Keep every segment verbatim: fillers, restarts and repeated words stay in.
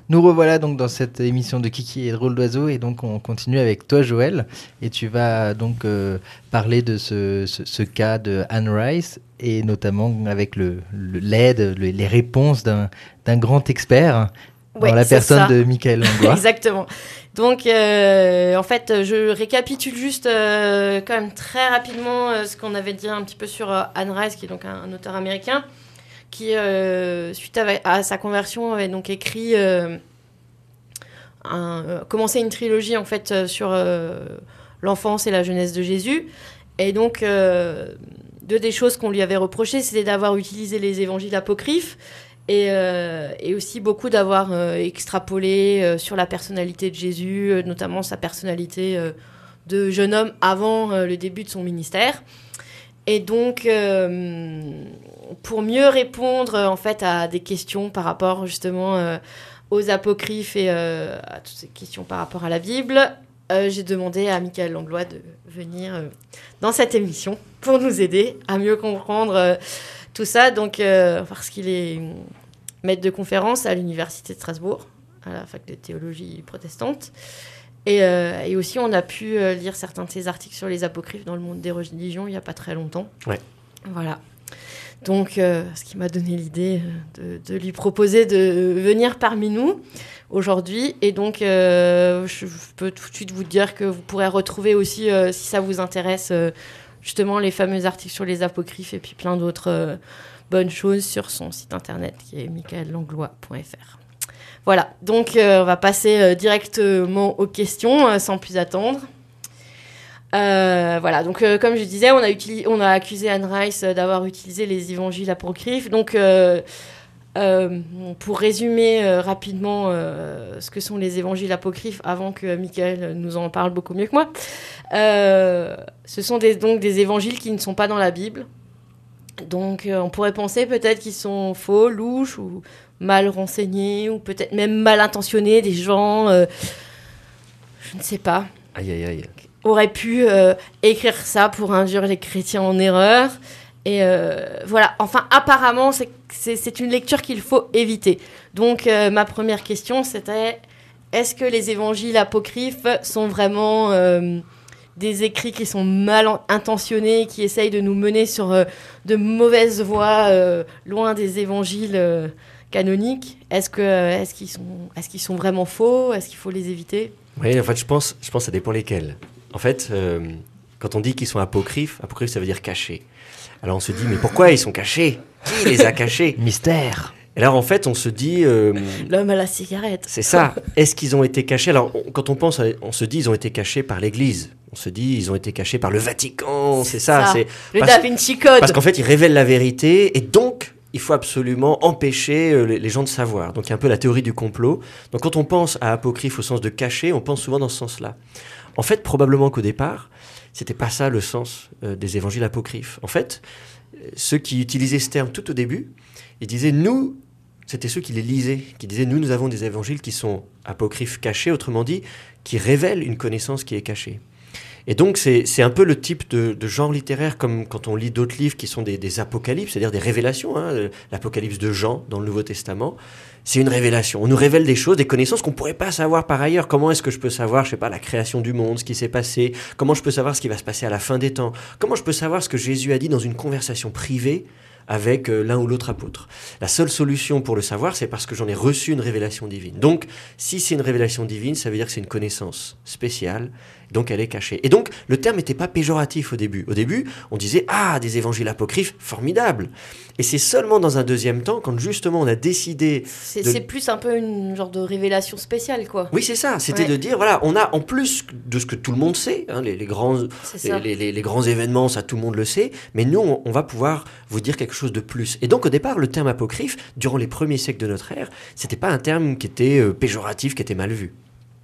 Nous revoilà donc dans cette émission de Kiki et Drôle d'Oiseau et donc on continue avec toi Joël et tu vas donc euh, parler de ce, ce, ce cas de Anne Rice et notamment avec le, le, l'aide, le, les réponses d'un, d'un grand expert ouais, dans la personne ça. de Michael Langlois. Exactement. Donc euh, en fait je récapitule juste euh, quand même très rapidement euh, ce qu'on avait dit un petit peu sur euh, Anne Rice qui est donc un, un auteur américain qui, euh, suite à, à sa conversion, avait donc écrit, euh, un, euh, commencé une trilogie en fait euh, sur euh, l'enfance et la jeunesse de Jésus. Et donc, euh, deux des choses qu'on lui avait reprochées, c'était d'avoir utilisé les évangiles apocryphes et, euh, et aussi beaucoup d'avoir euh, extrapolé euh, sur la personnalité de Jésus, euh, notamment sa personnalité euh, de jeune homme avant euh, le début de son ministère. Et donc, euh, pour mieux répondre en fait à des questions par rapport justement euh, aux apocryphes et euh, à toutes ces questions par rapport à la Bible, euh, j'ai demandé à Michael Langlois de venir euh, dans cette émission pour nous aider à mieux comprendre euh, tout ça. Donc, euh, parce qu'il est maître de conférence à l'université de Strasbourg, à la fac de théologie protestante. Et, euh, et aussi, on a pu euh, lire certains de ses articles sur les apocryphes dans le monde des religions il n'y a pas très longtemps. Ouais. Voilà. Donc, euh, ce qui m'a donné l'idée de, de lui proposer de venir parmi nous aujourd'hui. Et donc, euh, je peux tout de suite vous dire que vous pourrez retrouver aussi, euh, si ça vous intéresse, euh, justement les fameux articles sur les apocryphes et puis plein d'autres euh, bonnes choses sur son site internet qui est michael langlois point f r. Voilà, donc euh, on va passer euh, directement aux questions euh, sans plus attendre. Euh, voilà, donc euh, comme je disais, on a, utilis- on a accusé Anne Rice euh, d'avoir utilisé les évangiles apocryphes. Donc, euh, euh, pour résumer euh, rapidement euh, ce que sont les évangiles apocryphes, avant que Michael nous en parle beaucoup mieux que moi, euh, ce sont des, donc des évangiles qui ne sont pas dans la Bible. Donc, euh, on pourrait penser peut-être qu'ils sont faux, louches ou mal renseignés ou peut-être même mal intentionnés, des gens, euh, je ne sais pas, Aïe, aïe, aïe. auraient pu euh, écrire ça pour induire les chrétiens en erreur. Et euh, voilà, enfin, apparemment, c'est, c'est, c'est une lecture qu'il faut éviter. Donc, euh, ma première question, c'était, est-ce que les évangiles apocryphes sont vraiment euh, des écrits qui sont mal intentionnés, qui essayent de nous mener sur euh, de mauvaises voies, euh, loin des évangiles euh, canoniques? Est-ce que, euh, est-ce qu'ils sont, est-ce qu'ils sont vraiment faux? Est-ce qu'il faut les éviter? Oui, en fait, je pense, je pense que ça dépend lesquels. En fait, euh, quand on dit qu'ils sont apocryphes, apocryphes, ça veut dire cachés. Alors on se dit, mais pourquoi ils sont cachés? Qui les a cachés? Mystère. Et alors en fait, on se dit... Euh, L'homme à la cigarette. C'est ça. Est-ce qu'ils ont été cachés? Alors on, quand on pense, à, on se dit, ils ont été cachés par l'Église. On se dit, ils ont été cachés par le Vatican. C'est ça. ça. C'est, le parce, Da Vinci Code. Parce qu'en fait, ils révèlent la vérité et donc... il faut absolument empêcher euh, les, les gens de savoir. Donc il y a un peu la théorie du complot. Donc quand on pense à apocryphe au sens de caché, on pense souvent dans ce sens-là. En fait, probablement qu'au départ, c'était pas ça le sens euh, des évangiles apocryphes. En fait, euh, ceux qui utilisaient ce terme tout au début, ils disaient nous, c'était ceux qui les lisaient, qui disaient nous, nous avons des évangiles qui sont apocryphes cachés, autrement dit, qui révèlent une connaissance qui est cachée. Et donc, c'est, c'est un peu le type de, de genre littéraire, comme quand on lit d'autres livres qui sont des, des apocalypses, c'est-à-dire des révélations. Hein, l'apocalypse de Jean dans le Nouveau Testament, c'est une révélation. On nous révèle des choses, des connaissances qu'on ne pourrait pas savoir par ailleurs. Comment est-ce que je peux savoir, je sais pas, la création du monde, ce qui s'est passé? Comment je peux savoir ce qui va se passer à la fin des temps? Comment je peux savoir ce que Jésus a dit dans une conversation privée avec euh, l'un ou l'autre apôtre? La seule solution pour le savoir, c'est parce que j'en ai reçu une révélation divine. Donc, si c'est une révélation divine, ça veut dire que c'est une connaissance spéciale, donc elle est cachée. Et donc, le terme n'était pas péjoratif au début. Au début, on disait « Ah, des évangiles apocryphes, formidable !» Et c'est seulement dans un deuxième temps, quand justement on a décidé... C'est, de... c'est plus un peu une genre de révélation spéciale, quoi. Oui, c'est ça. C'était ouais. de dire, voilà, on a, en plus de ce que tout le monde sait, hein, les, les, grands, les, les, les, les grands événements, ça tout le monde le sait, mais nous, on, on va pouvoir vous dire quelque chose de plus. Et donc, au départ, le terme apocryphe, durant les premiers siècles de notre ère, c'était pas un terme qui était euh, péjoratif, qui était mal vu.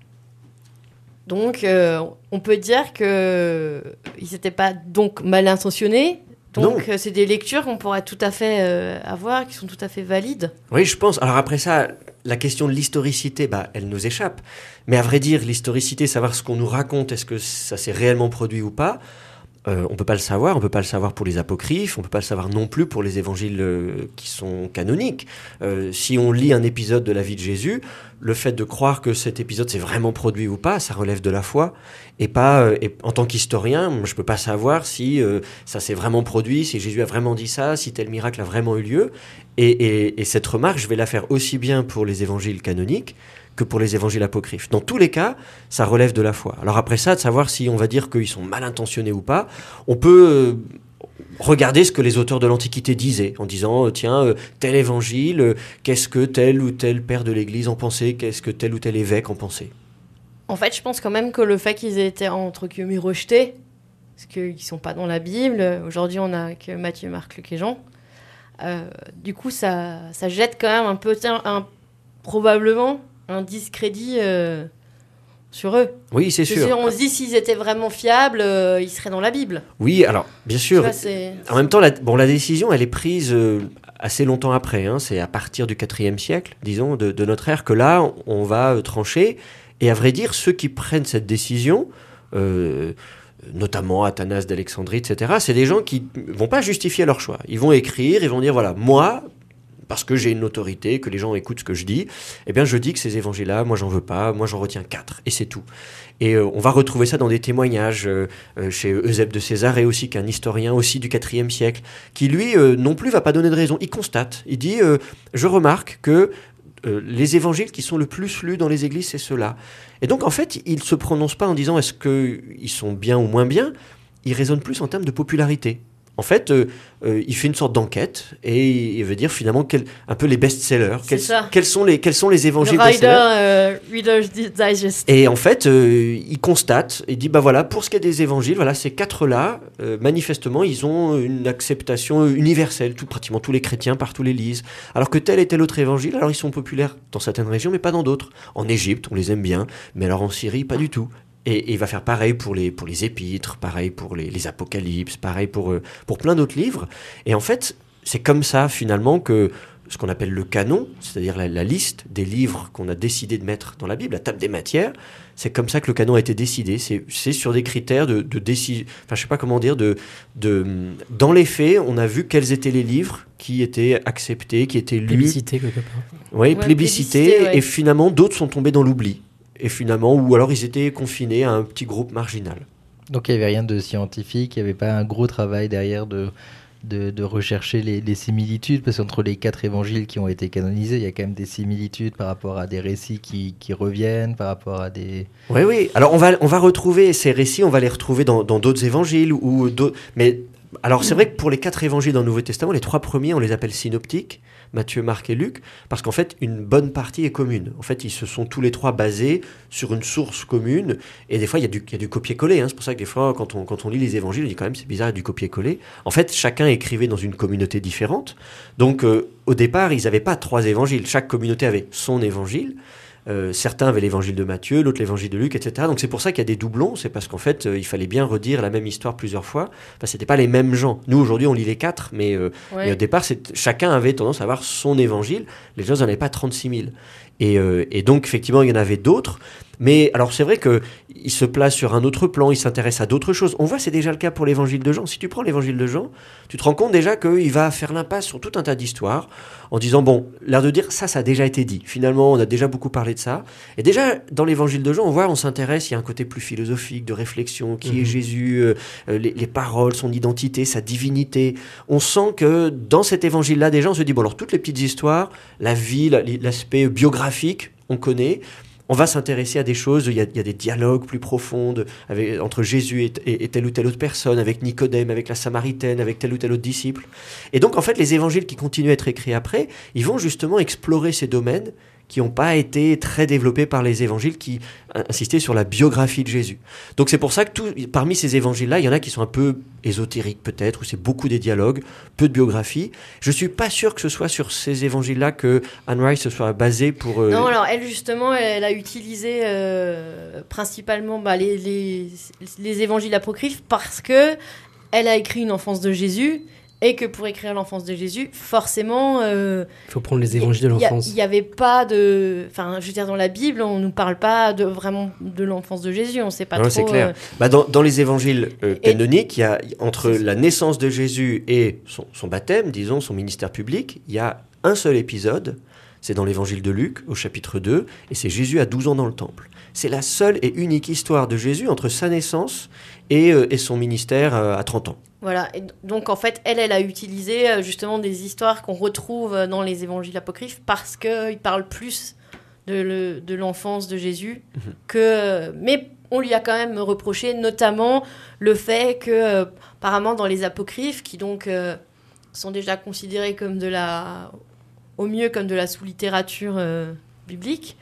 Donc, euh, on peut dire qu'ils n'étaient pas donc mal intentionnés. Donc, euh, c'est des lectures qu'on pourrait tout à fait euh, avoir, qui sont tout à fait valides. Oui, je pense. Alors après ça, la question de l'historicité, bah, elle nous échappe. Mais à vrai dire, l'historicité, savoir ce qu'on nous raconte, est-ce que ça s'est réellement produit ou pas, Euh, on ne peut pas le savoir, on ne peut pas le savoir pour les apocryphes, on ne peut pas le savoir non plus pour les évangiles euh, qui sont canoniques. Euh, si on lit un épisode de la vie de Jésus, le fait de croire que cet épisode s'est vraiment produit ou pas, ça relève de la foi. Et pas, euh, et en tant qu'historien, je ne peux pas savoir si euh, ça s'est vraiment produit, si Jésus a vraiment dit ça, si tel miracle a vraiment eu lieu. Et, et, et cette remarque, je vais la faire aussi bien pour les évangiles canoniques que pour les évangiles apocryphes. Dans tous les cas, ça relève de la foi. Alors après ça, de savoir si on va dire qu'ils sont mal intentionnés ou pas, on peut euh, regarder ce que les auteurs de l'Antiquité disaient, en disant, euh, tiens, euh, tel évangile, euh, qu'est-ce que tel ou tel père de l'Église en pensait, qu'est-ce que tel ou tel évêque en pensait. En fait, je pense quand même que le fait qu'ils aient été, entre guillemets, rejetés, parce qu'ils ne sont pas dans la Bible, aujourd'hui on a que Matthieu, Marc, Luc et Jean, euh, du coup ça, ça jette quand même un peu, un, un, probablement, un discrédit euh, sur eux. Oui, c'est sûr. sûr. On se dit, s'ils étaient vraiment fiables, euh, ils seraient dans la Bible. Oui, alors, bien sûr. Vois, c'est... En même temps, la, bon, la décision, elle est prise euh, assez longtemps après. Hein, c'est à partir du quatrième siècle, disons, de, de notre ère, que là, on, on va euh, trancher. Et à vrai dire, ceux qui prennent cette décision, euh, notamment Athanase d'Alexandrie, et cetera, c'est des gens qui ne vont pas justifier leur choix. Ils vont écrire, ils vont dire, voilà, moi... parce que j'ai une autorité, que les gens écoutent ce que je dis, eh bien je dis que ces évangiles-là, moi j'en veux pas, moi j'en retiens quatre, et c'est tout. Et euh, on va retrouver ça dans des témoignages euh, chez Eusèbe de Césarée aussi, qui est un historien aussi du quatrième siècle, qui lui euh, non plus va pas donner de raison, il constate, il dit euh, « je remarque que euh, les évangiles qui sont le plus lus dans les églises, c'est ceux-là ». Et donc en fait, il ne se prononce pas en disant est-ce qu'ils sont bien ou moins bien, il raisonne plus en termes de popularité. En fait, euh, euh, il fait une sorte d'enquête et il veut dire finalement quel, un peu les best-sellers. Quels, quels, sont les, quels sont les évangiles le best-sellers euh, Reader's Digest. Et en fait, euh, il constate, il dit, bah voilà, pour ce qui est des évangiles, voilà, ces quatre-là, euh, manifestement, ils ont une acceptation universelle. Tout, pratiquement tous les chrétiens partout les lisent. Alors que tel et tel autre évangile, alors ils sont populaires dans certaines régions, mais pas dans d'autres. En Égypte, on les aime bien, mais alors en Syrie, pas du tout. Et, et il va faire pareil pour les, pour les épîtres, pareil pour les, les apocalypses, pareil pour, euh, pour plein d'autres livres. Et en fait, c'est comme ça, finalement, que ce qu'on appelle le canon, c'est-à-dire la, la liste des livres qu'on a décidé de mettre dans la Bible, la table des matières, c'est comme ça que le canon a été décidé. C'est, c'est sur des critères de, de décision... Enfin, je sais pas comment dire, de, de... Dans les faits, on a vu quels étaient les livres qui étaient acceptés, qui étaient lus... Plébiscités, quelque part. Oui, ouais, plébiscités, plébiscité, ouais. Et finalement, d'autres sont tombés dans l'oubli. Et finalement, ou alors ils étaient confinés à un petit groupe marginal. Donc il n'y avait rien de scientifique, il n'y avait pas un gros travail derrière de, de, de rechercher les, les similitudes, parce qu'entre les quatre évangiles qui ont été canonisés, il y a quand même des similitudes par rapport à des récits qui, qui reviennent, par rapport à des... Oui, oui. Alors on va, on va retrouver ces récits, on va les retrouver dans, dans d'autres évangiles. Ou d'autres... Mais alors c'est vrai que pour les quatre évangiles dans le Nouveau Testament, les trois premiers, on les appelle synoptiques. Matthieu, Marc et Luc, parce qu'en fait, une bonne partie est commune. En fait, ils se sont tous les trois basés sur une source commune, et des fois, il y a du, il y a du copier-coller. Hein. C'est pour ça que des fois, quand on, quand on lit les évangiles, on dit quand même, c'est bizarre, il y a du copier-coller. En fait, chacun écrivait dans une communauté différente. Donc, euh, au départ, ils n'avaient pas trois évangiles. Chaque communauté avait son évangile. Euh, certains avaient l'évangile de Matthieu, l'autre l'évangile de Luc, et cetera. Donc c'est pour ça qu'il y a des doublons, c'est parce qu'en fait euh, il fallait bien redire la même histoire plusieurs fois. Enfin, c'était pas les mêmes gens. Nous aujourd'hui on lit les quatre, mais, euh, ouais. mais au départ c'est, chacun avait tendance à avoir son évangile. Les gens n'en avaient pas trente-six mille. Et, euh, et donc effectivement il y en avait d'autres. Mais alors c'est vrai qu'il se place sur un autre plan, il s'intéresse à d'autres choses. On voit c'est déjà le cas pour l'évangile de Jean. Si tu prends l'évangile de Jean, tu te rends compte déjà qu'il va faire l'impasse sur tout un tas d'histoires en disant, bon, l'air de dire, ça, ça a déjà été dit. Finalement, on a déjà beaucoup parlé de ça. Et déjà, dans l'évangile de Jean, on voit, on s'intéresse, il y a un côté plus philosophique, de réflexion, qui mmh. est Jésus, euh, les, les paroles, son identité, sa divinité. On sent que dans cet évangile-là, déjà, on se dit, bon, alors toutes les petites histoires, la vie, la, l'aspect biographique, on connaît. On va s'intéresser à des choses, il y a, il y a des dialogues plus profonds avec, entre Jésus et, et, et telle ou telle autre personne, avec Nicodème, avec la Samaritaine, avec tel ou tel autre disciple. Et donc, en fait, les évangiles qui continuent à être écrits après, ils vont justement explorer ces domaines qui n'ont pas été très développés par les évangiles qui insistaient sur la biographie de Jésus. Donc c'est pour ça que tout, parmi ces évangiles-là, il y en a qui sont un peu ésotériques peut-être, où c'est beaucoup des dialogues, peu de biographie. Je ne suis pas sûr que ce soit sur ces évangiles-là que Anne Rice se soit basée pour... Euh... Non, alors elle justement, elle a utilisé euh, principalement bah, les, les, les évangiles apocryphes parce que elle a écrit une enfance de Jésus et que pour écrire l'enfance de Jésus, forcément... Il euh, faut prendre les évangiles de l'enfance. Il n'y avait pas de... Enfin, je veux dire, dans la Bible, on ne nous parle pas de, vraiment de l'enfance de Jésus, on ne sait pas non, trop... c'est clair. Euh... Bah, dans, dans les évangiles euh, canoniques, il y a, entre la naissance de Jésus et son, son baptême, disons, son ministère public, il y a un seul épisode, c'est dans l'évangile de Luc, au chapitre deux, et c'est Jésus à douze ans dans le temple. C'est la seule et unique histoire de Jésus entre sa naissance et, euh, et son ministère euh, à trente ans. Voilà, et donc en fait, elle, elle a utilisé euh, justement des histoires qu'on retrouve dans les évangiles apocryphes parce qu'ils parlent plus de, le, de l'enfance de Jésus mmh. que... Mais on lui a quand même reproché notamment le fait que, euh, apparemment, dans les apocryphes, qui donc euh, sont déjà considérés comme de la... au mieux comme de la sous-littérature euh, biblique,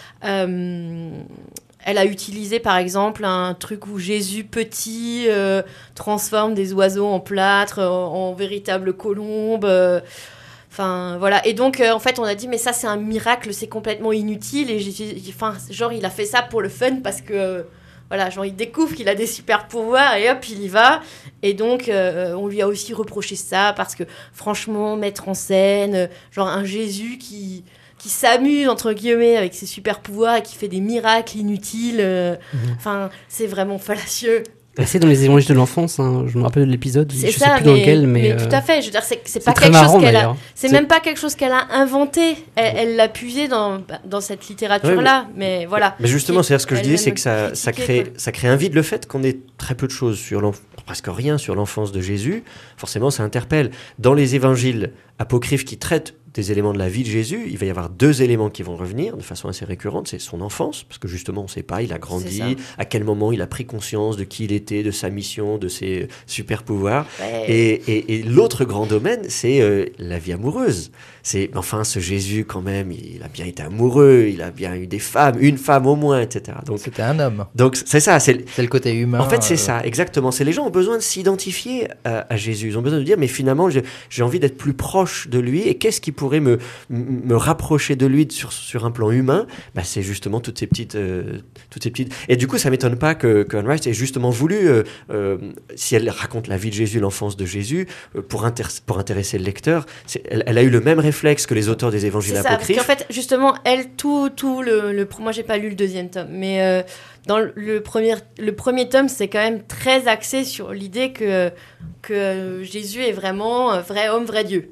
euh, elle a utilisé par exemple un truc où Jésus petit euh, transforme des oiseaux en plâtre, en, en véritables colombes. Euh, Enfin, voilà. Et donc, euh, en fait, on a dit, mais ça, c'est un miracle, c'est complètement inutile. Et j'ai, enfin, genre, il a fait ça pour le fun parce que, euh, voilà, genre, il découvre qu'il a des super pouvoirs et hop, il y va. Et donc, euh, on lui a aussi reproché ça parce que, franchement, mettre en scène, euh, genre, un Jésus qui, qui s'amuse, entre guillemets, avec ses super pouvoirs et qui fait des miracles inutiles. Euh, enfin, mmh. c'est vraiment fallacieux. C'est dans les évangiles de l'enfance, hein. Je me rappelle de l'épisode, c'est je ça, sais plus mais, dans lequel, mais... mais euh... tout à fait, je veux dire, c'est, c'est, c'est pas très quelque marrant, chose qu'elle d'ailleurs. a... C'est, c'est même pas quelque chose qu'elle a inventé, elle, elle l'a puisé dans, dans cette littérature-là, oui, mais... mais voilà. Mais justement, c'est ce que je disais, c'est que ça, ça, crée, quoi. ça crée un vide, le fait qu'on ait très peu de choses sur l'enfance, presque rien sur l'enfance de Jésus, forcément ça interpelle. Dans les évangiles apocryphes qui traitent des éléments de la vie de Jésus, il va y avoir deux éléments qui vont revenir de façon assez récurrente, c'est son enfance, parce que justement on ne sait pas, il a grandi, à quel moment il a pris conscience de qui il était, de sa mission, de ses super pouvoirs. Ouais. Et, et, et l'autre grand domaine, c'est euh, la vie amoureuse. C'est, enfin, ce Jésus quand même, il a bien été amoureux, il a bien eu des femmes, une femme au moins, et cetera. Donc c'était un homme. Donc c'est ça, c'est, c'est le côté humain. En fait, c'est euh... ça, exactement. C'est les gens ont besoin de s'identifier à, à Jésus, ils ont besoin de dire, mais finalement, j'ai, j'ai envie d'être plus proche de lui, et qu'est-ce qui pourrait me me rapprocher de lui sur sur un plan humain? Bah, c'est justement toutes ces petites, euh, toutes ces petites. Et du coup, ça m'étonne pas que, que Anne Rice ait justement voulu, euh, euh, si elle raconte la vie de Jésus, l'enfance de Jésus, euh, pour inter- pour intéresser le lecteur, c'est, elle, elle a eu le même réflexe que les auteurs des évangiles c'est apocryphes. Ça, parce qu'en fait, justement, elle, tout, tout le, le, moi, j'ai pas lu le deuxième tome, mais euh, dans le premier, le premier tome, c'est quand même très axé sur l'idée que que Jésus est vraiment vrai homme, vrai Dieu.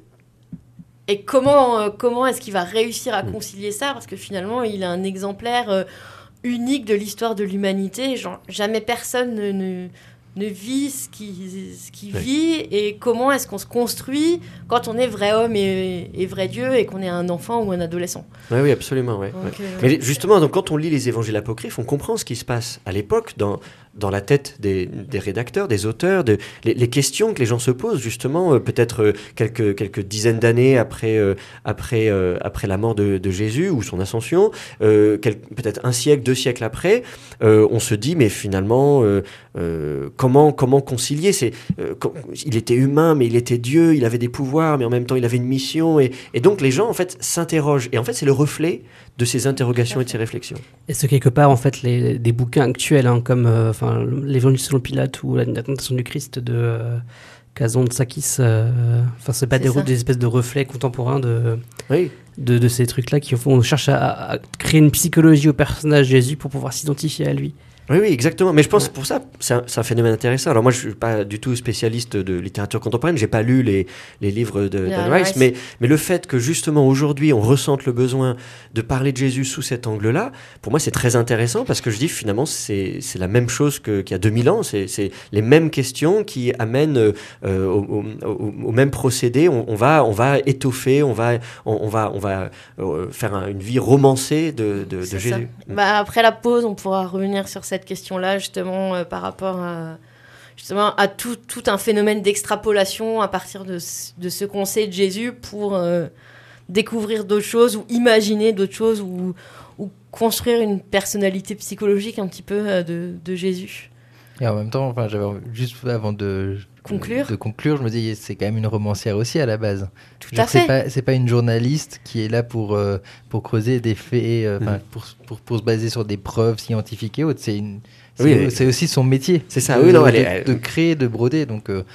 Et comment, euh, comment est-ce qu'il va réussir à concilier ça? Parce que finalement, il est un exemplaire euh, unique de l'histoire de l'humanité. Genre, jamais personne ne, ne, ne vit ce qu'il, ce qu'il oui. vit. Et comment est-ce qu'on se construit quand on est vrai homme et, et vrai Dieu et qu'on est un enfant ou un adolescent? Oui, oui, absolument. Ouais, donc, ouais. Euh... Mais justement, donc, quand on lit les évangiles apocryphes, on comprend ce qui se passe à l'époque dans... dans la tête des, des rédacteurs, des auteurs, de, les, les questions que les gens se posent, justement, euh, peut-être euh, quelques, quelques dizaines d'années après, euh, après, euh, après la mort de, de Jésus ou son ascension, euh, quel, peut-être un siècle, deux siècles après, euh, on se dit, mais finalement, euh, euh, comment, comment concilier c'est, euh, il était humain, mais il était Dieu, il avait des pouvoirs, mais en même temps, il avait une mission. Et, et donc, les gens, en fait, s'interrogent. Et en fait, c'est le reflet de ces interrogations et de ces réflexions. Est-ce que quelque part, en fait, les, des bouquins actuels, hein, comme euh, enfin, l'Évangile selon Pilate ou la, la tentation du Christ de euh, Kazantzakis, euh, enfin, c'est pas c'est des, des espèces de reflets contemporains de, oui. de, de ces trucs-là qui font, on cherche à, à créer une psychologie au personnage Jésus pour pouvoir s'identifier à lui. Oui, oui, exactement. Mais je pense ouais. pour ça, c'est un, c'est un phénomène intéressant. Alors moi, je suis pas du tout spécialiste de littérature contemporaine. J'ai pas lu les, les livres de, yeah, d'Anne Rice, nice. mais, mais le fait que justement aujourd'hui, on ressente le besoin de parler de Jésus sous cet angle-là, pour moi, c'est très intéressant parce que je dis finalement, c'est, c'est la même chose que, qu'il y a deux mille ans. C'est, c'est les mêmes questions qui amènent euh, au, au, au même procédé. On, on va, on va étoffer, on va, on, on va, on va euh, faire un, une vie romancée de, de, de Jésus. Bah, après la pause, on pourra revenir sur cette question-là, justement, euh, par rapport à, justement, à tout, tout un phénomène d'extrapolation à partir de, de ce qu'on sait de Jésus pour euh, découvrir d'autres choses ou imaginer d'autres choses ou, ou construire une personnalité psychologique un petit peu euh, de, de Jésus. Et en même temps, enfin, j'avais, juste avant de conclure, de conclure, je me dis c'est quand même une romancière aussi à la base. Tout Genre, à fait. C'est pas, c'est pas une journaliste qui est là pour, euh, pour creuser des faits, euh, mmh. pour, pour, pour se baser sur des preuves scientifiques et autres. C'est, une, c'est, oui, c'est aussi son métier. C'est ça, de, oui, non, de, elle est, elle... de créer, de broder. Donc, euh,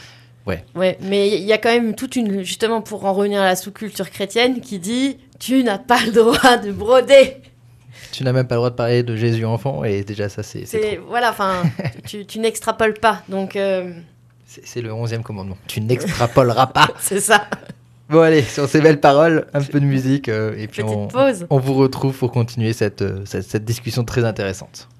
Ouais. Ouais, mais il y a quand même toute une, justement pour en revenir à la sous-culture chrétienne, qui dit tu n'as pas le droit de broder. Tu n'as même pas le droit de parler de Jésus enfant, et déjà ça c'est. c'est C'est, voilà, enfin, tu, tu n'extrapoles pas, donc. Euh... C'est, c'est le onzième commandement. Tu n'extrapoleras pas. C'est ça. Bon allez, sur ces belles paroles, un peu de musique euh, et puis Petite on, pause. on vous retrouve pour continuer cette, euh, cette, cette discussion très intéressante.